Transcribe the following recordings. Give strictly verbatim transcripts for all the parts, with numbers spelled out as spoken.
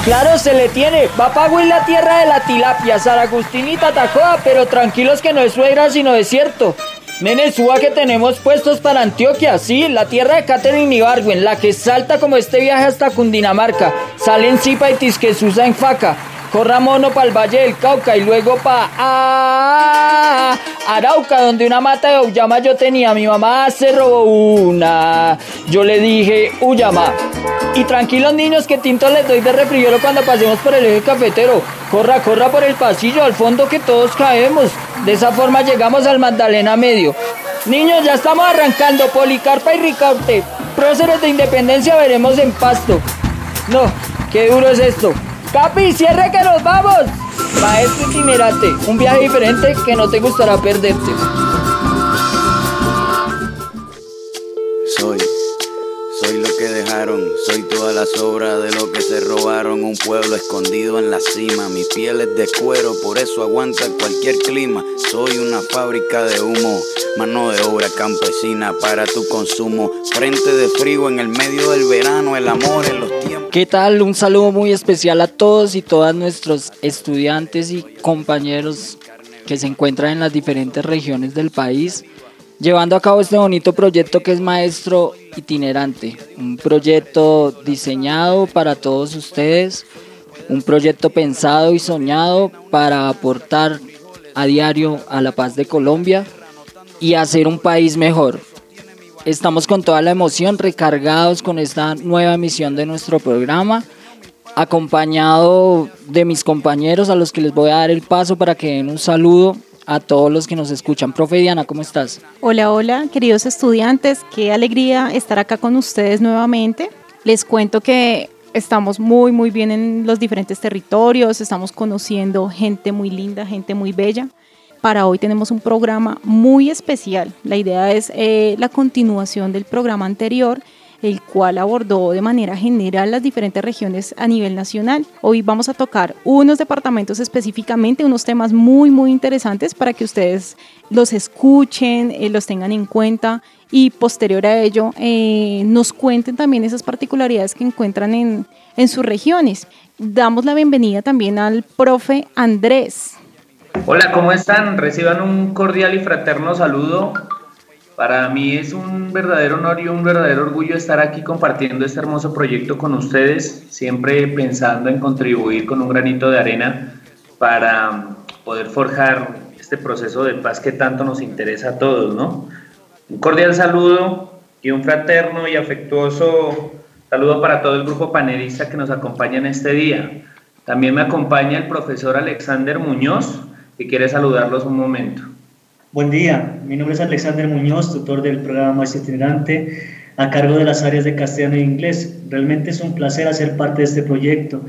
Claro, se le tiene. Va pa' la tierra de la tilapia, San Agustín y Tatacoa, pero tranquilos que no es suegra sino desierto. Nene, suba que tenemos puestos para Antioquia, sí, la tierra de Catherine Ibargüen, la que salta como este viaje hasta Cundinamarca. Sale en Zipa y Tisquesusa en Faca. Corra mono pa'l Valle del Cauca y luego pa' ah, Arauca, donde una mata de auyama yo tenía. Mi mamá se robó una. Yo le dije, uyama. Y tranquilos niños que tinto les doy de refrigerio cuando pasemos por el eje cafetero. Corra, corra por el pasillo, al fondo que todos caemos. De esa forma llegamos al Magdalena Medio. Niños, ya estamos arrancando. Policarpa y Ricaurte. Próceres de Independencia veremos en Pasto. No, qué duro es esto. Capi, cierre que nos vamos. Maestro itinerante, un viaje diferente que no te gustará perderte. Soy, soy lo que dejaron, soy toda la sobra de lo que se robaron. Un pueblo escondido en la cima, mi piel es de cuero, por eso aguanta cualquier clima. Soy una fábrica de humo, mano de obra campesina para tu consumo. Frente de frío en el medio del verano, el amor en los tiempos. ¿Qué tal? Un saludo muy especial a todos y todas nuestros estudiantes y compañeros que se encuentran en las diferentes regiones del país, llevando a cabo este bonito proyecto que es Maestro Itinerante. Un proyecto diseñado para todos ustedes, un proyecto pensado y soñado para aportar a diario a la paz de Colombia y hacer un país mejor. Estamos con toda la emoción, recargados con esta nueva emisión de nuestro programa, acompañado de mis compañeros a los que les voy a dar el paso para que den un saludo a todos los que nos escuchan. Profe Diana, ¿cómo estás? Hola, hola, queridos estudiantes, qué alegría estar acá con ustedes nuevamente. Les cuento que estamos muy, muy bien en los diferentes territorios, estamos conociendo gente muy linda, gente muy bella. Para hoy tenemos un programa muy especial. La idea es eh, la continuación del programa anterior, el cual abordó de manera general las diferentes regiones a nivel nacional. Hoy vamos a tocar unos departamentos específicamente, unos temas muy, muy interesantes para que ustedes los escuchen, eh, los tengan en cuenta y posterior a ello eh, nos cuenten también esas particularidades que encuentran en, en sus regiones. Damos la bienvenida también al profe Andrés. Hola, ¿cómo están? Reciban un cordial y fraterno saludo. Para mí es un verdadero honor y un verdadero orgullo estar aquí compartiendo este hermoso proyecto con ustedes, siempre pensando en contribuir con un granito de arena para poder forjar este proceso de paz que tanto nos interesa a todos, ¿no? Un cordial saludo y un fraterno y afectuoso saludo para todo el grupo panelista que nos acompaña en este día. También me acompaña el profesor Alexander Muñoz, que quiere saludarlos un momento. Buen día, mi nombre es Alexander Muñoz, tutor del programa Maestro Itinerante, a cargo de las áreas de castellano e inglés. Realmente es un placer hacer parte de este proyecto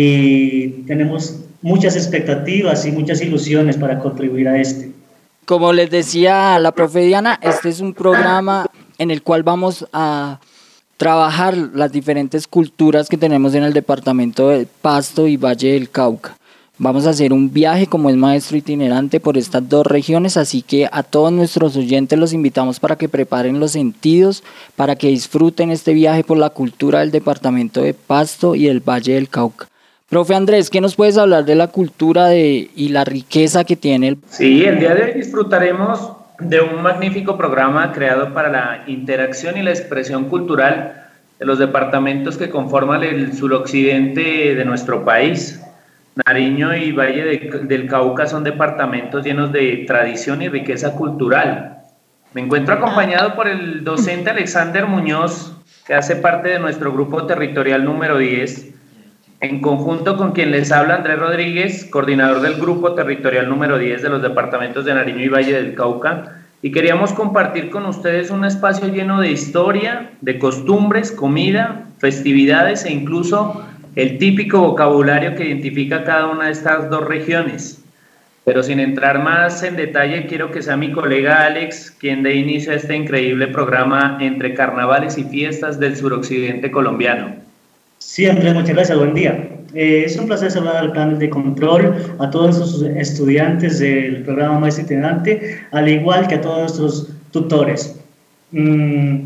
y tenemos muchas expectativas y muchas ilusiones para contribuir a este. Como les decía la profe Diana, este es un programa en el cual vamos a trabajar las diferentes culturas que tenemos en el departamento de Pasto y Valle del Cauca. Vamos a hacer un viaje como es Maestro Itinerante por estas dos regiones, así que a todos nuestros oyentes los invitamos para que preparen los sentidos, para que disfruten este viaje por la cultura del departamento de Pasto y del Valle del Cauca. Profe Andrés, ¿qué nos puedes hablar de la cultura de, y la riqueza que tiene el... Sí, el día de hoy disfrutaremos de un magnífico programa creado para la interacción y la expresión cultural de los departamentos que conforman el suroccidente de nuestro país. Nariño y Valle de, del Cauca son departamentos llenos de tradición y riqueza cultural. Me encuentro acompañado por el docente Alexander Muñoz, que hace parte de nuestro grupo territorial número diez, en conjunto con quien les habla Andrés Rodríguez, coordinador del grupo territorial número diez de los departamentos de Nariño y Valle del Cauca, y queríamos compartir con ustedes un espacio lleno de historia, de costumbres, comida, festividades e incluso el típico vocabulario que identifica cada una de estas dos regiones. Pero sin entrar más en detalle, quiero que sea mi colega Alex quien dé inicio a este increíble programa entre carnavales y fiestas del suroccidente colombiano. Sí, Andrés, muchas gracias, buen día. Eh, es un placer saludar al panel de control, a todos nuestros estudiantes del programa Maestro Itinerante, al igual que a todos nuestros tutores. Mm,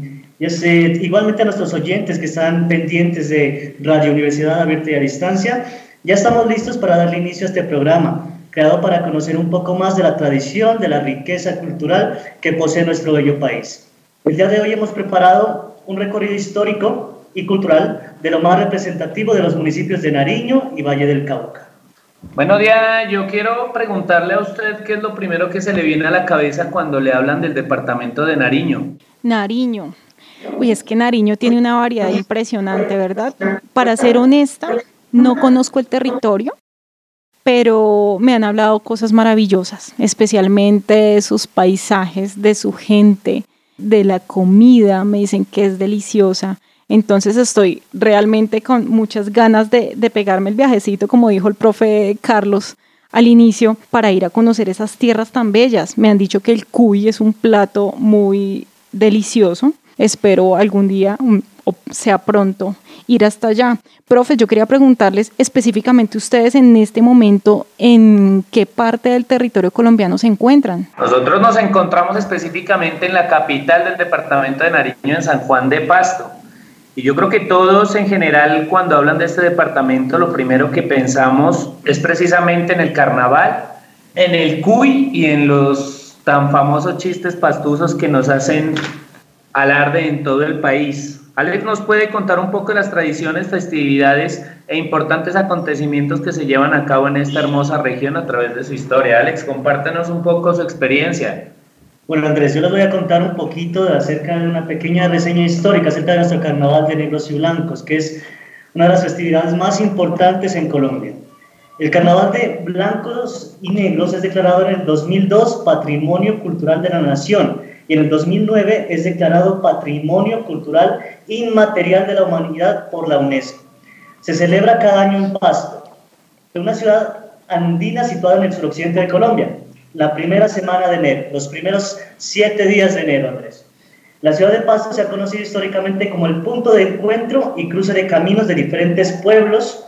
Y es, eh, igualmente a nuestros oyentes que están pendientes de Radio Universidad Abierta y a Distancia, ya estamos listos para darle inicio a este programa, creado para conocer un poco más de la tradición, de la riqueza cultural que posee nuestro bello país. El día de hoy hemos preparado un recorrido histórico y cultural de lo más representativo de los municipios de Nariño y Valle del Cauca. Bueno, Diana, yo quiero preguntarle a usted qué es lo primero que se le viene a la cabeza cuando le hablan del departamento de Nariño. Nariño. Uy, es que Nariño tiene una variedad impresionante, ¿verdad? Para ser honesta, no conozco el territorio, pero me han hablado cosas maravillosas, especialmente de sus paisajes, de su gente, de la comida, me dicen que es deliciosa. Entonces estoy realmente con muchas ganas de, de pegarme el viajecito, como dijo el profe Carlos al inicio, para ir a conocer esas tierras tan bellas. Me han dicho que el cuy es un plato muy delicioso. Espero algún día, o sea pronto, ir hasta allá. Profe, yo quería preguntarles específicamente ustedes en este momento, ¿en qué parte del territorio colombiano se encuentran? Nosotros nos encontramos específicamente en la capital del departamento de Nariño, en San Juan de Pasto. Y yo creo que todos en general, cuando hablan de este departamento, lo primero que pensamos es precisamente en el carnaval, en el cuy y en los tan famosos chistes pastuzos que nos hacen alarde en todo el país. Alex nos puede contar un poco de las tradiciones, festividades e importantes acontecimientos que se llevan a cabo en esta hermosa región a través de su historia. Alex, compártenos un poco su experiencia. Bueno, Andrés, yo les voy a contar un poquito de acerca de una pequeña reseña histórica acerca de nuestro Carnaval de Negros y Blancos, que es una de las festividades más importantes en Colombia. El Carnaval de Blancos y Negros es declarado en el dos mil dos Patrimonio Cultural de la Nación, y en el dos mil nueve es declarado Patrimonio Cultural Inmaterial de la Humanidad por la UNESCO. Se celebra cada año en Pasto, una ciudad andina situada en el suroccidente de Colombia, la primera semana de enero, los primeros siete días de enero, Andrés. La ciudad de Pasto se ha conocido históricamente como el punto de encuentro y cruce de caminos de diferentes pueblos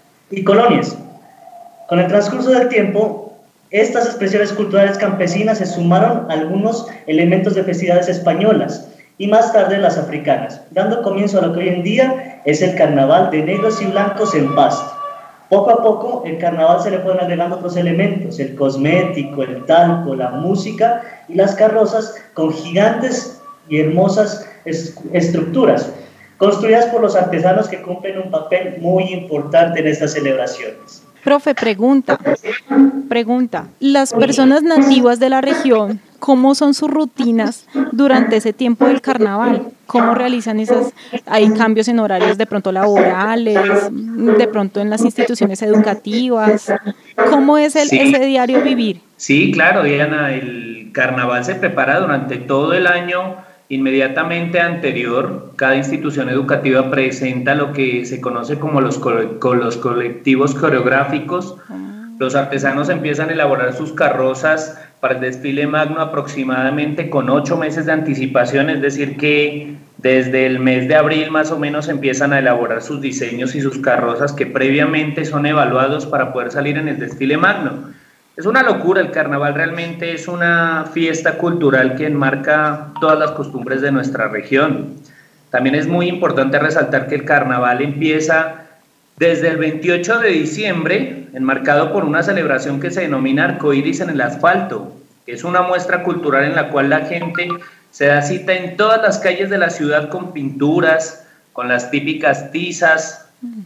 y colonias. Con el transcurso del tiempo, estas expresiones culturales campesinas se sumaron a algunos elementos de festividades españolas y más tarde las africanas, dando comienzo a lo que hoy en día es el Carnaval de Negros y Blancos en Pasto. Poco a poco, el carnaval se le fueron agregando otros elementos, el cosmético, el talco, la música y las carrozas con gigantes y hermosas estructuras, construidas por los artesanos que cumplen un papel muy importante en estas celebraciones. Profe, pregunta, pregunta, las personas nativas de la región, ¿cómo son sus rutinas durante ese tiempo del carnaval? ¿Cómo realizan esas, hay cambios en horarios de pronto laborales, de pronto en las instituciones educativas? ¿Cómo es el, sí. ese diario vivir? Sí, claro, Diana, el carnaval se prepara durante todo el año. Inmediatamente anterior, cada institución educativa presenta lo que se conoce como los, co los colectivos coreográficos. Los artesanos empiezan a elaborar sus carrozas para el desfile magno aproximadamente con ocho meses de anticipación, es decir que desde el mes de abril más o menos empiezan a elaborar sus diseños y sus carrozas que previamente son evaluados para poder salir en el desfile magno. Es una locura, el carnaval realmente es una fiesta cultural que enmarca todas las costumbres de nuestra región. También es muy importante resaltar que el carnaval empieza desde el veintiocho de diciembre, enmarcado por una celebración que se denomina Arcoíris en el Asfalto. Es una muestra cultural en la cual la gente se da cita en todas las calles de la ciudad con pinturas, con las típicas tizas,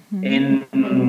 En,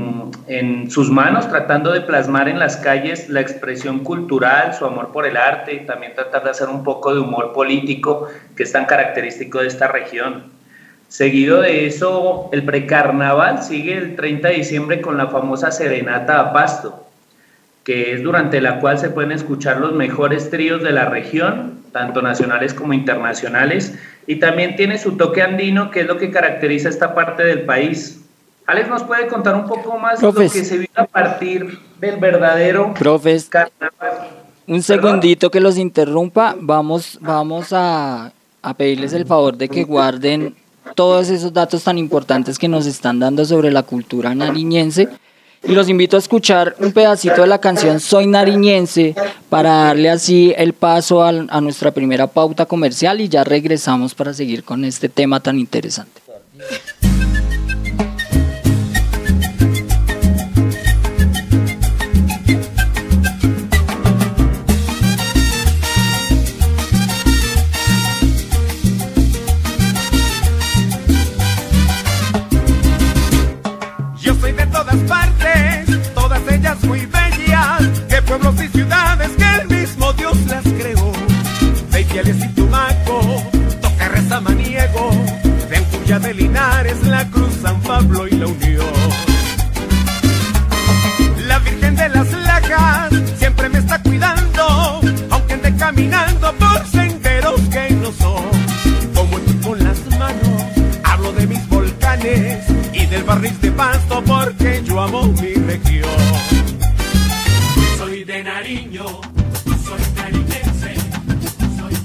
en sus manos, tratando de plasmar en las calles la expresión cultural, su amor por el arte, y también tratar de hacer un poco de humor político que es tan característico de esta región. Seguido de eso, el precarnaval sigue el treinta de diciembre con la famosa Serenata a Pasto, que es durante la cual se pueden escuchar los mejores tríos de la región, tanto nacionales como internacionales, y también tiene su toque andino, que es lo que caracteriza esta parte del país. Alex, ¿nos puede contar un poco más Profes. lo que se vio a partir del verdadero Profes, carnaval? Un segundito que los interrumpa, vamos, vamos a, a pedirles el favor de que guarden todos esos datos tan importantes que nos están dando sobre la cultura nariñense y los invito a escuchar un pedacito de la canción Soy Nariñense para darle así el paso a, a nuestra primera pauta comercial y ya regresamos para seguir con este tema tan interesante. Muy bellas, de pueblos y ciudades que el mismo Dios las creó. De Ipiales y Tumaco, Tocarra, Samaniego, de Ampulla, de Linares, La Cruz, San Pablo y La Unión. La Virgen de las Lajas siempre me está cuidando, aunque ande caminando por senderos que no son. Como tú con las manos, hablo de mis volcanes y del barril de Pasto porque yo amo mi región. Soy de Nariño, soy nariñense, soy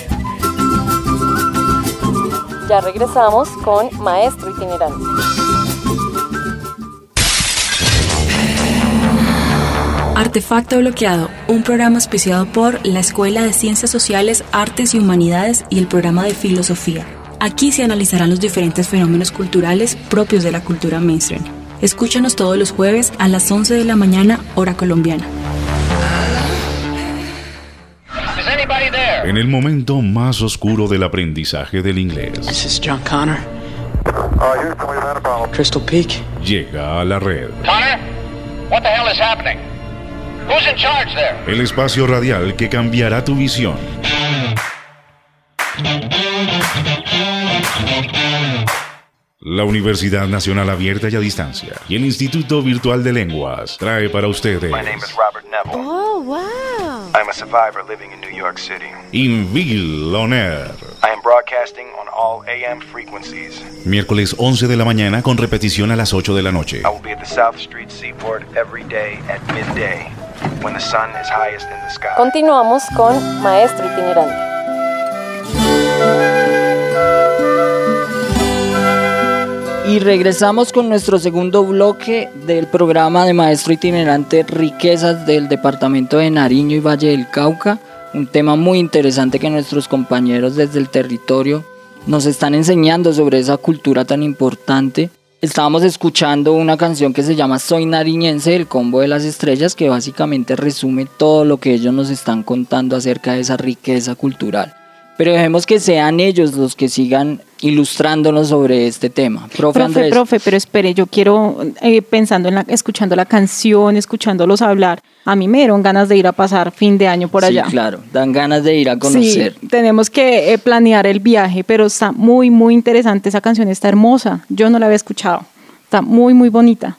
nariñense. Ya regresamos con Maestro Itinerante. Artefacto Bloqueado, un programa auspiciado por la Escuela de Ciencias Sociales, Artes y Humanidades y el programa de Filosofía. Aquí se analizarán los diferentes fenómenos culturales propios de la cultura mainstream. Escúchanos todos los jueves a las once de la mañana, hora colombiana. En el momento más oscuro del aprendizaje del inglés. This is John Connor. Crystal Peak. Llega a la red. Connor, what the hell is happening? Who's in charge there? El espacio radial que cambiará tu visión. La Universidad Nacional Abierta y a Distancia y el Instituto Virtual de Lenguas trae para ustedes. My name is Robert Neville. Oh, wow. I'm a survivor living in New York City. Invil On Air. I am broadcasting on all A M frequencies. Miércoles once de la mañana con repetición a las ocho de la noche. I will be at the South Street Seaport every day at midday when the sun is highest in the sky. Continuamos con Maestro Itinerante. Y regresamos con nuestro segundo bloque del programa de Maestro Itinerante, Riquezas del Departamento de Nariño y Valle del Cauca. Un tema muy interesante que nuestros compañeros desde el territorio nos están enseñando sobre esa cultura tan importante. Estábamos escuchando una canción que se llama Soy Nariñense, del Combo de las Estrellas, que básicamente resume todo lo que ellos nos están contando acerca de esa riqueza cultural. Pero dejemos que sean ellos los que sigan ilustrándonos sobre este tema. Profe, profe Andrés. Profe, pero espere, yo quiero, eh, pensando en la, escuchando la canción, escuchándolos hablar, a mí me dieron ganas de ir a pasar fin de año por allá. Sí, claro, dan ganas de ir a conocer. Sí, tenemos que eh, planear el viaje, pero está muy, muy interesante, esa canción está hermosa, yo no la había escuchado, está muy, muy bonita.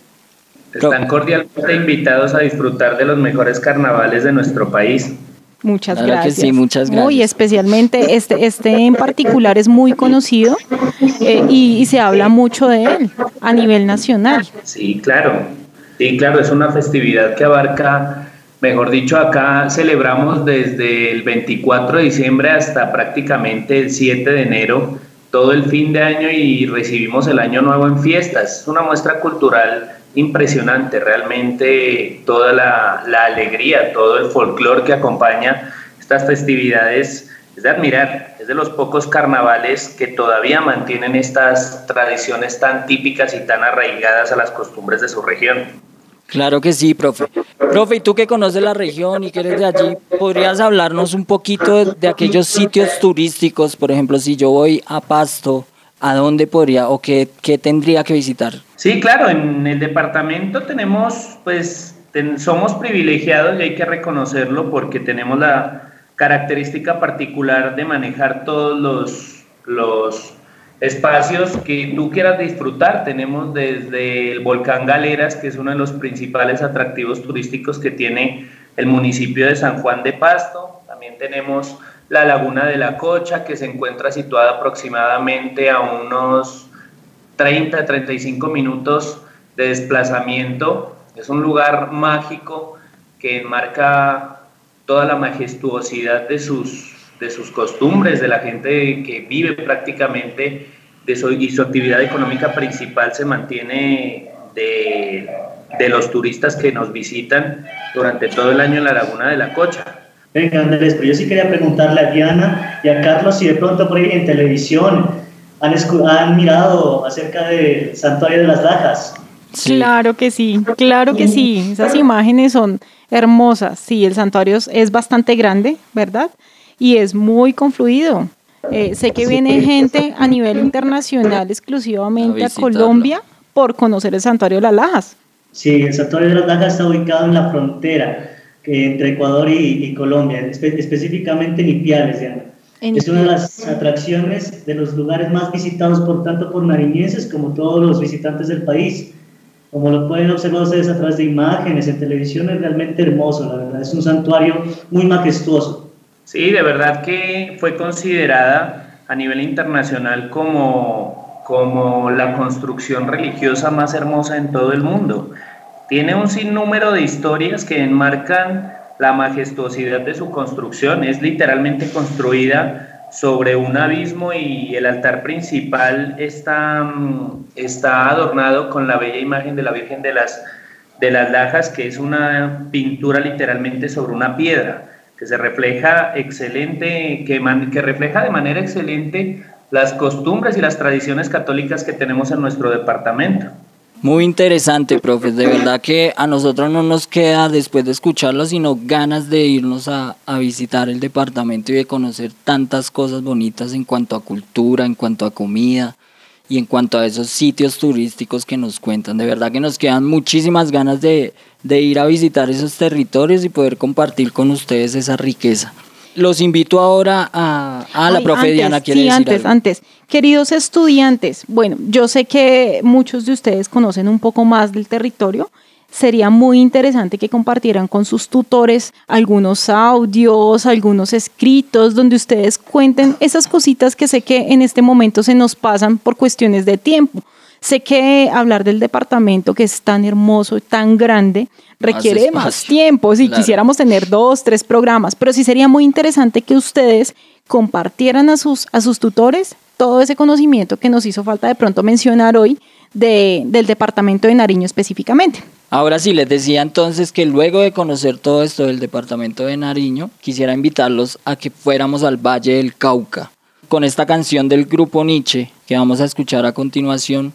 Están cordialmente invitados a disfrutar de los mejores carnavales de nuestro país. Muchas claro gracias. Que sí, muchas gracias. Muy especialmente este, este en particular es muy conocido eh, y, y se habla mucho de él a nivel nacional. Sí, claro. Sí, claro, es una festividad que abarca, mejor dicho, acá celebramos desde el veinticuatro de diciembre hasta prácticamente el siete de enero, todo el fin de año y recibimos el año nuevo en fiestas. Es una muestra cultural impresionante, realmente toda la, la alegría, todo el folclore que acompaña estas festividades es de admirar, es de los pocos carnavales que todavía mantienen estas tradiciones tan típicas y tan arraigadas a las costumbres de su región. Claro que sí, profe. Profe, y tú que conoces la región y que eres de allí, ¿podrías hablarnos un poquito de, de aquellos sitios turísticos? Por ejemplo, si yo voy a Pasto, ¿a dónde podría o qué, qué tendría que visitar? Sí, claro, en el departamento tenemos, pues, ten, somos privilegiados y hay que reconocerlo porque tenemos la característica particular de manejar todos los, los espacios que tú quieras disfrutar. Tenemos desde el volcán Galeras, que es uno de los principales atractivos turísticos que tiene el municipio de San Juan de Pasto. También tenemos la Laguna de la Cocha, que se encuentra situada aproximadamente a unos treinta a treinta y cinco minutos de desplazamiento. Es un lugar mágico que enmarca toda la majestuosidad de sus, de sus costumbres, de la gente que vive prácticamente de su, y su actividad económica principal se mantiene de, de los turistas que nos visitan durante todo el año en la Laguna de la Cocha. Venga, Andrés, pero yo sí quería preguntarle a Diana y a Carlos si de pronto por ahí en televisión han, han mirado acerca del Santuario de las Lajas. Sí. Claro que sí, claro que sí, esas imágenes son hermosas. Sí, el santuario es bastante grande, ¿verdad? Y es muy confluido. Eh, sé que viene gente a nivel internacional exclusivamente a, a Colombia por conocer el Santuario de las Lajas. Sí, el Santuario de las Lajas está ubicado en la frontera entre Ecuador y, y Colombia, espe específicamente en Ipiales, Diana. En es una de las atracciones de los lugares más visitados por tanto por nariñenses como todos los visitantes del país. Como lo pueden observar ustedes a través de imágenes, en televisión, es realmente hermoso, la verdad, es un santuario muy majestuoso. Sí, de verdad que fue considerada a nivel internacional como, como la construcción religiosa más hermosa en todo el mundo. Tiene un sinnúmero de historias que enmarcan la majestuosidad de su construcción, es literalmente construida sobre un abismo y el altar principal está, está adornado con la bella imagen de la Virgen de las, de las Lajas, que es una pintura literalmente sobre una piedra, que se refleja excelente, que, man, que refleja de manera excelente las costumbres y las tradiciones católicas que tenemos en nuestro departamento. Muy interesante, profe, de verdad que a nosotros no nos queda después de escucharlo sino ganas de irnos a, a visitar el departamento y de conocer tantas cosas bonitas en cuanto a cultura, en cuanto a comida y en cuanto a esos sitios turísticos que nos cuentan. De verdad que nos quedan muchísimas ganas de, de ir a visitar esos territorios y poder compartir con ustedes esa riqueza. Los invito ahora a, a la Ay, profe antes, Diana, quiere sí, decir antes, algo. antes. Queridos estudiantes, bueno, yo sé que muchos de ustedes conocen un poco más del territorio. Sería muy interesante que compartieran con sus tutores algunos audios, algunos escritos, donde ustedes cuenten esas cositas que sé que en este momento se nos pasan por cuestiones de tiempo. Sé que hablar del departamento, que es tan hermoso y tan grande, requiere más, más tiempo. Si claro. quisiéramos tener dos, tres programas, pero sí sería muy interesante que ustedes compartieran a sus, a sus tutores todo ese conocimiento que nos hizo falta de pronto mencionar hoy de, del departamento de Nariño específicamente. Ahora sí, les decía entonces que luego de conocer todo esto del departamento de Nariño, quisiera invitarlos a que fuéramos al Valle del Cauca, con esta canción del grupo Nietzsche que vamos a escuchar a continuación.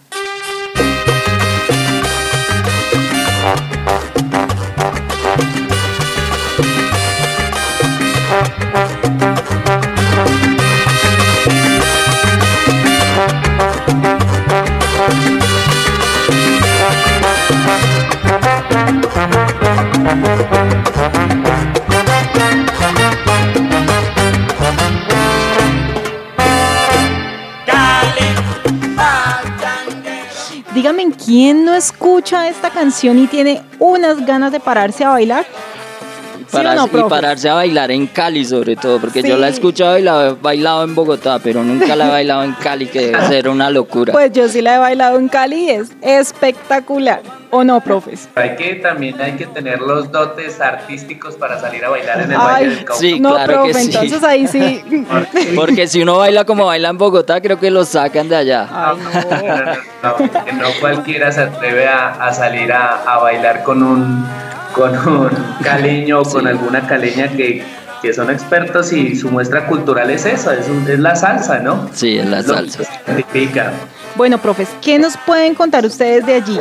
Dígame, ¿quién no escucha esta canción y tiene unas ganas de pararse a bailar? Para, ¿Sí o no, y pararse a bailar en Cali sobre todo, porque sí. yo la he escuchado y la he bailado en Bogotá, pero nunca la he bailado en Cali, que debe ser una locura. Pues yo sí la he bailado en Cali y es espectacular, ¿o no, profes? Hay que, también hay que tener los dotes artísticos para salir a bailar en el Ay, Valle del Cauca. Sí, no, claro profe, que sí. entonces ahí sí. Porque si uno baila como baila en Bogotá, creo que lo sacan de allá. Ay, no. No, no, no, no, que no cualquiera se atreve a, a salir a, a bailar con un... con un caleño o con sí. alguna caleña que, que son expertos y su muestra cultural es eso, es, un, es la salsa, ¿no? Sí, es la es salsa. Significa. Bueno, profes, ¿qué nos pueden contar ustedes de allí?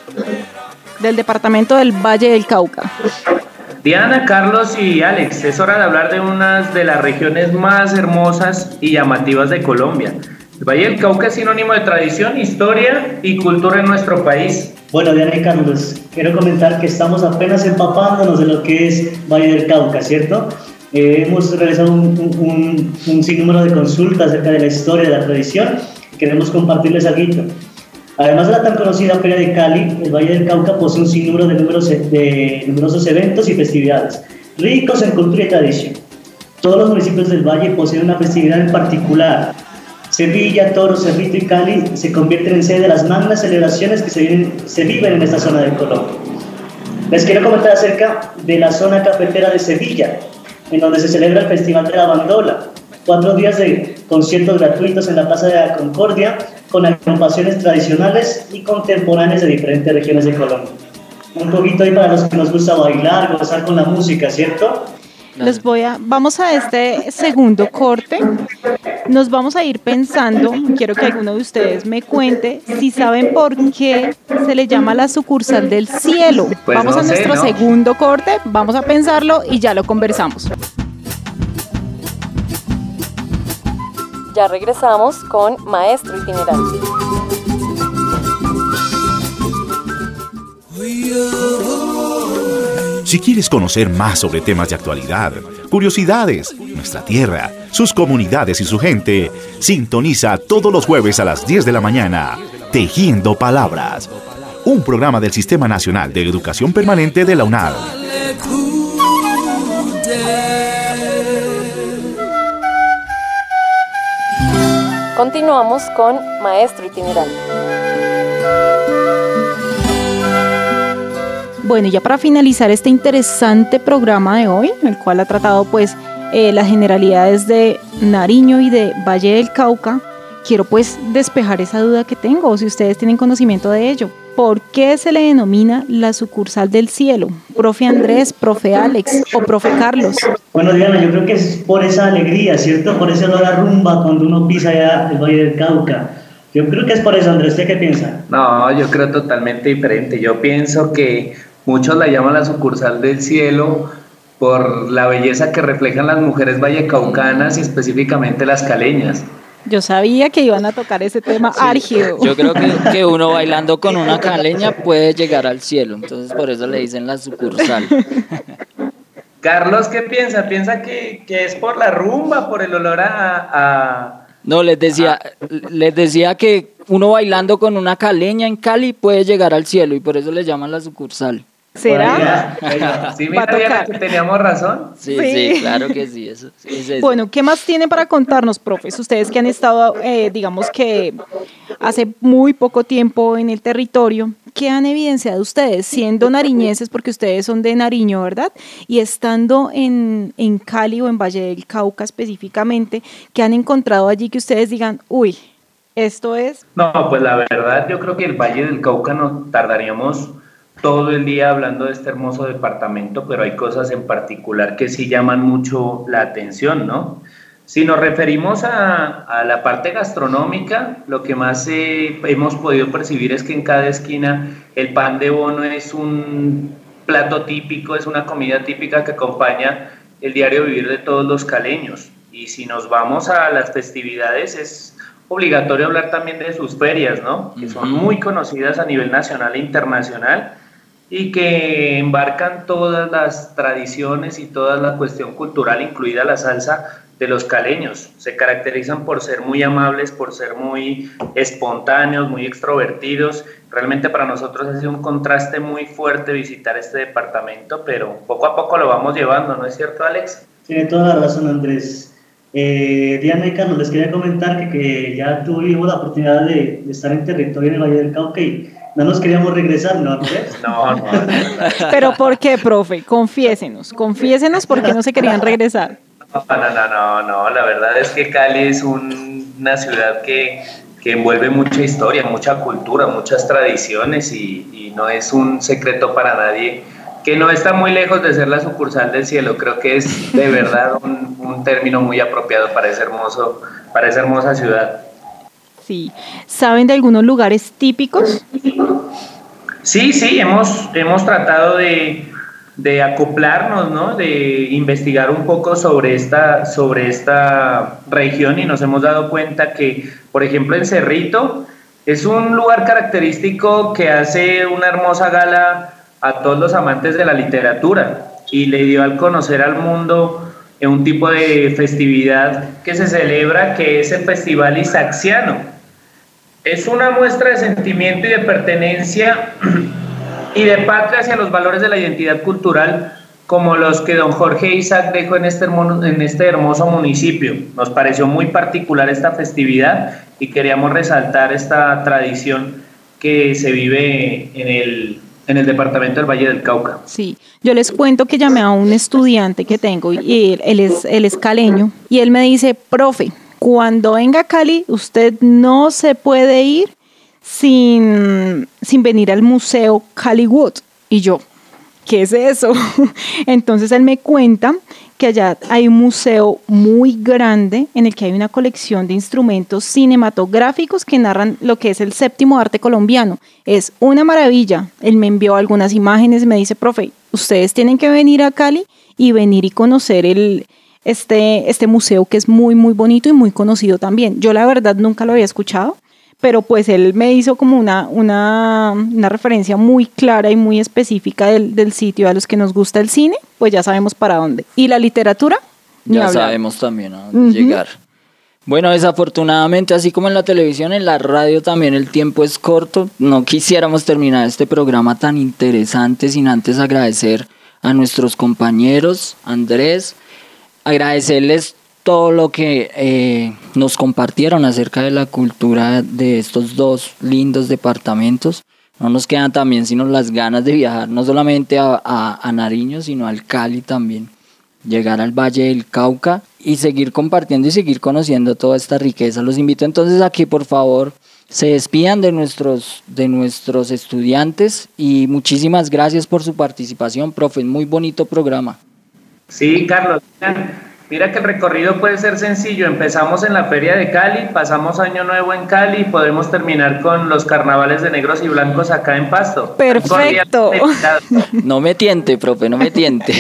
Del departamento del Valle del Cauca. Diana, Carlos y Alex, es hora de hablar de una de las regiones más hermosas y llamativas de Colombia. El Valle del Cauca es sinónimo de tradición, historia y cultura en nuestro país. Bueno, Diana y Carlos, quiero comentar que estamos apenas empapándonos de lo que es Valle del Cauca, ¿cierto? Eh, hemos realizado un, un, un sinnúmero de consultas acerca de la historia, de la tradición. Queremos compartirles algo. Además de la tan conocida Feria de Cali, el Valle del Cauca posee un sinnúmero de, números, de numerosos eventos y festividades, ricos en cultura y tradición. Todos los municipios del Valle poseen una festividad en particular. Sevilla, Toro, Cerrito y Cali se convierten en sede de las magnas celebraciones que se viven, se viven en esta zona de Colombia. Les quiero comentar acerca de la zona cafetera de Sevilla, en donde se celebra el Festival de la Bandola, cuatro días de conciertos gratuitos en la Plaza de la Concordia, con agrupaciones tradicionales y contemporáneas de diferentes regiones de Colombia. un poquito ahí para los que nos gusta bailar, gozar con la música, ¿cierto? Les voy a, vamos a este segundo corte, nos vamos a ir pensando, quiero que alguno de ustedes me cuente si saben por qué se le llama la sucursal del cielo. Pues vamos no a sé, nuestro ¿no? segundo corte, vamos a pensarlo y ya lo conversamos. Ya regresamos con Maestro Itinerante. Si quieres conocer más sobre temas de actualidad, curiosidades, nuestra tierra, sus comunidades y su gente, sintoniza todos los jueves a las diez de la mañana, Tejiendo Palabras, un programa del Sistema Nacional de Educación Permanente de la UNAD. Continuamos con Maestro Itinerante. Bueno, ya para finalizar este interesante programa de hoy, el cual ha tratado pues eh, las generalidades de Nariño y de Valle del Cauca, quiero pues despejar esa duda que tengo, o si ustedes tienen conocimiento de ello. ¿Por qué se le denomina la sucursal del cielo? Profe Andrés, profe Alex o profe Carlos. Bueno, Diana, yo creo que es por esa alegría, ¿cierto? Por ese olor a rumba cuando uno pisa allá el Valle del Cauca. Yo creo que es por eso, Andrés. ¿Usted qué piensa? No, yo creo totalmente diferente. Yo pienso que muchos la llaman la sucursal del cielo por la belleza que reflejan las mujeres vallecaucanas y específicamente las caleñas. Yo sabía que iban a tocar ese tema álgido. Yo creo que, que uno bailando con una caleña puede llegar al cielo, entonces por eso le dicen la sucursal. Carlos, ¿qué piensa? ¿Piensa que, que es por la rumba, por el olor a...? a... No, les decía, les decía que uno bailando con una caleña en Cali puede llegar al cielo y por eso le llaman la sucursal. ¿Será? Sí, mira, Diana, que teníamos razón. Sí, Sí. sí, claro que sí. Eso, es eso. Bueno, ¿qué más tiene para contarnos, profes? Ustedes que han estado, eh, digamos que hace muy poco tiempo en el territorio, ¿qué han evidenciado ustedes siendo nariñenses, porque ustedes son de Nariño, ¿verdad? Y estando en, en Cali o en Valle del Cauca específicamente, ¿qué han encontrado allí que ustedes digan, uy, esto es? No, pues la verdad yo creo que el Valle del Cauca nos tardaríamos todo el día hablando de este hermoso departamento, pero hay cosas en particular que sí llaman mucho la atención, ¿no? Si nos referimos a, a la parte gastronómica, lo que más eh, hemos podido percibir es que en cada esquina el pan de bono es un plato típico, es una comida típica que acompaña el diario vivir de todos los caleños. Y si nos vamos a las festividades, es obligatorio hablar también de sus ferias, ¿no? Que son muy conocidas a nivel nacional e internacional y que embarcan todas las tradiciones y toda la cuestión cultural, incluida la salsa, de los caleños. Se caracterizan por ser muy amables, por ser muy espontáneos, muy extrovertidos. Realmente para nosotros ha sido un contraste muy fuerte visitar este departamento, pero poco a poco lo vamos llevando, ¿no es cierto, Alex? Tiene toda la razón, Andrés. Eh, Diana y Carlos, les quería comentar que, que ya tuvimos la oportunidad de, de estar en territorio en el Valle del Cauca y no nos queríamos regresar, ¿no, Andrés? No, no. ¿Pero por qué, profe? Confiésenos, confiésenos por qué no se querían regresar. No, no, no, no, no, la verdad es que Cali es un, una ciudad que, que envuelve mucha historia, mucha cultura, muchas tradiciones y, y no es un secreto para nadie que no está muy lejos de ser la sucursal del cielo. Creo que es de verdad un, un término muy apropiado para ese hermoso, para esa hermosa ciudad. Sí. ¿Saben de algunos lugares típicos? Sí, sí, hemos, hemos tratado de, de acoplarnos, ¿no? De investigar un poco sobre esta, sobre esta región y nos hemos dado cuenta que, por ejemplo, en Cerrito es un lugar característico que hace una hermosa gala a todos los amantes de la literatura y le dio al conocer al mundo en un tipo de festividad que se celebra, que es el Festival Isaxiano. Es una muestra de sentimiento y de pertenencia y de patria hacia los valores de la identidad cultural como los que don Jorge Isaac dejó en este, hermoso, en este hermoso municipio. Nos pareció muy particular esta festividad y queríamos resaltar esta tradición que se vive en el, en el departamento del Valle del Cauca. Sí, yo les cuento que llamé a un estudiante que tengo y él, él, es, él es caleño y él me dice, profe, cuando venga a Cali, usted no se puede ir sin, sin venir al Museo Caliwood. Y yo, ¿qué es eso? Entonces él me cuenta que allá hay un museo muy grande en el que hay una colección de instrumentos cinematográficos que narran lo que es el séptimo arte colombiano. Es una maravilla. Él me envió algunas imágenes y me dice, profe, ustedes tienen que venir a Cali y venir y conocer el, este, este museo que es muy, muy bonito y muy conocido también. Yo la verdad nunca lo había escuchado, pero pues él me hizo como una, una, una referencia muy clara y muy específica del, del sitio. A los que nos gusta el cine, pues ya sabemos para dónde. ¿Y la literatura? Ni Ya hablar. sabemos también a dónde Uh-huh. llegar. Bueno, desafortunadamente, así como en la televisión, en la radio también el tiempo es corto. No quisiéramos terminar este programa tan interesante sin antes agradecer a nuestros compañeros, Andrés, agradecerles todo lo que eh, nos compartieron acerca de la cultura de estos dos lindos departamentos. No nos quedan también sino las ganas de viajar, no solamente a, a, a Nariño, sino al Cali también. Llegar al Valle del Cauca y seguir compartiendo y seguir conociendo toda esta riqueza. Los invito entonces a que por favor se despidan de nuestros, de nuestros estudiantes y muchísimas gracias por su participación, profe. Muy bonito programa. Sí, Carlos. Mira que el recorrido puede ser sencillo. Empezamos en la Feria de Cali, pasamos Año Nuevo en Cali y podemos terminar con los carnavales de negros y blancos acá en Pasto. Perfecto. No me tiente, profe, no me tiente.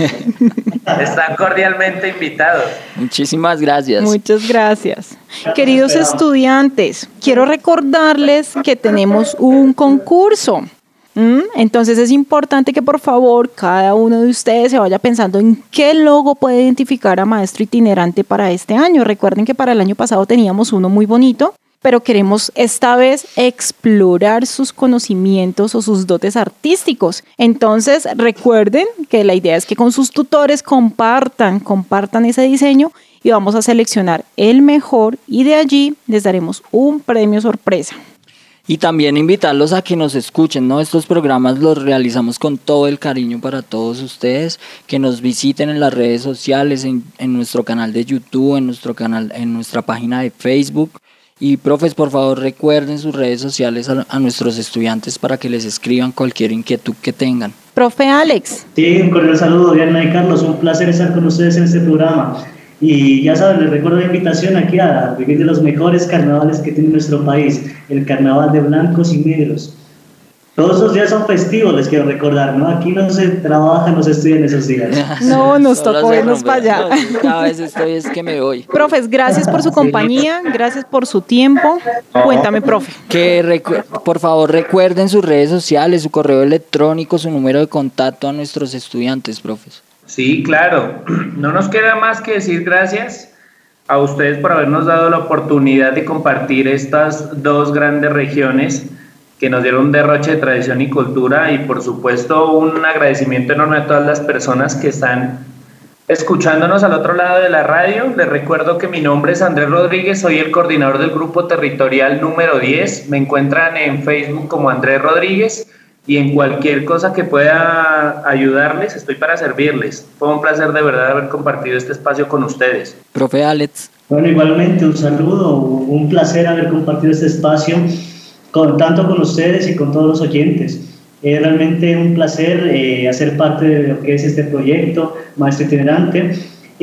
Están cordialmente invitados. Muchísimas gracias. Muchas gracias. Queridos estudiantes, quiero recordarles que tenemos un concurso. ¿Mm? Entonces es importante que por favor cada uno de ustedes se vaya pensando en qué logo puede identificar a Maestro Itinerante para este año. Recuerden que para el año pasado teníamos uno muy bonito, pero queremos esta vez explorar sus conocimientos o sus dotes artísticos. Entonces recuerden que la idea es que con sus tutores compartan, compartan ese diseño y vamos a seleccionar el mejor y de allí les daremos un premio sorpresa. Y también invitarlos a que nos escuchen, ¿no? Estos programas los realizamos con todo el cariño para todos ustedes, que nos visiten en las redes sociales, en, en nuestro canal de YouTube, en nuestro canal, en nuestra página de Facebook. Y profes, por favor, recuerden sus redes sociales a, a nuestros estudiantes para que les escriban cualquier inquietud que tengan. Profe Alex. Sí, un cordial saludo, Diana y Carlos, un placer estar con ustedes en este programa. Y ya saben, les recuerdo la invitación aquí a vivir de los mejores carnavales que tiene nuestro país, el carnaval de blancos y negros. Todos esos días son festivos, les quiero recordar, ¿no? Aquí no se trabaja, no se estudia en esos días. No, nos tocó irnos para allá. No, cada vez estoy es que me voy. Profes, gracias por su compañía, gracias por su tiempo. Cuéntame, profe. Que recu- por favor recuerden sus redes sociales, su correo electrónico, su número de contacto a nuestros estudiantes, profes. Sí, claro. No nos queda más que decir gracias a ustedes por habernos dado la oportunidad de compartir estas dos grandes regiones que nos dieron un derroche de tradición y cultura, y por supuesto un agradecimiento enorme a todas las personas que están escuchándonos al otro lado de la radio. Les recuerdo que mi nombre es Andrés Rodríguez, soy el coordinador del grupo territorial número diez. Me encuentran en Facebook como Andrés Rodríguez. Y en cualquier cosa que pueda ayudarles, estoy para servirles. Fue un placer de verdad haber compartido este espacio con ustedes. Profe Alex. Bueno, igualmente un saludo, un placer haber compartido este espacio con, tanto con ustedes y con todos los oyentes. Es realmente un placer eh, hacer parte de lo que es este proyecto, Maestro Itinerante.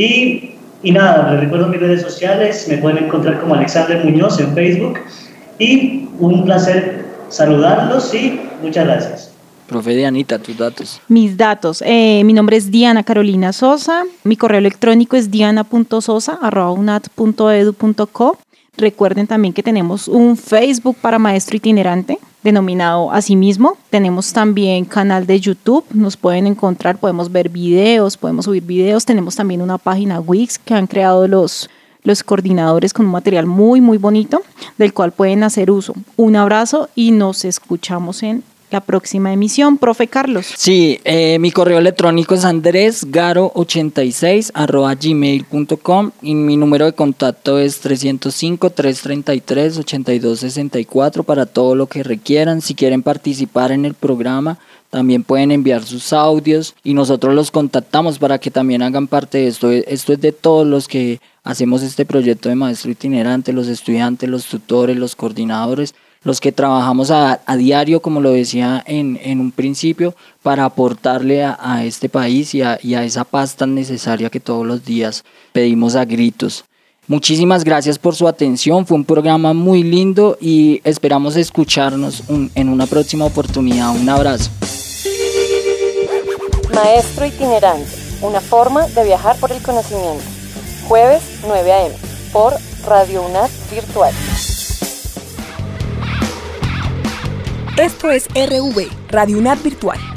Y, y nada, les recuerdo mis redes sociales, me pueden encontrar como Alexander Muñoz en Facebook. Y un placer saludarlos y muchas gracias. Profe Dianita, tus datos. Mis datos. Eh, mi nombre es Diana Carolina Sosa. Mi correo electrónico es diana punto sosa arroba unat punto edu punto co. Recuerden también que tenemos un Facebook para Maestro Itinerante, denominado así mismo. Tenemos también canal de YouTube. Nos pueden encontrar, podemos ver videos, podemos subir videos. Tenemos también una página Wix que han creado los... los coordinadores con un material muy muy bonito del cual pueden hacer uso. Un abrazo y nos escuchamos en la próxima emisión. Profe Carlos. Sí, eh, mi correo electrónico es andresgaro ochenta y seis arroba gmail punto com y mi número de contacto es trescientos cinco, trescientos treinta y tres, ochenta y dos sesenta y cuatro para todo lo que requieran. Si quieren participar en el programa, también pueden enviar sus audios y nosotros los contactamos para que también hagan parte de esto. Esto es de todos los que hacemos este proyecto de Maestro Itinerante, los estudiantes, los tutores, los coordinadores. los que trabajamos a, a diario, como lo decía en, en un principio, para aportarle a, a este país y a, y a esa paz tan necesaria que todos los días pedimos a gritos. Muchísimas gracias por su atención, fue un programa muy lindo y esperamos escucharnos un, en una próxima oportunidad. Un abrazo. Maestro itinerante, una forma de viajar por el conocimiento. Jueves nueve a eme por Radio UNAD Virtual. Esto es R V, Radio UNAD Virtual.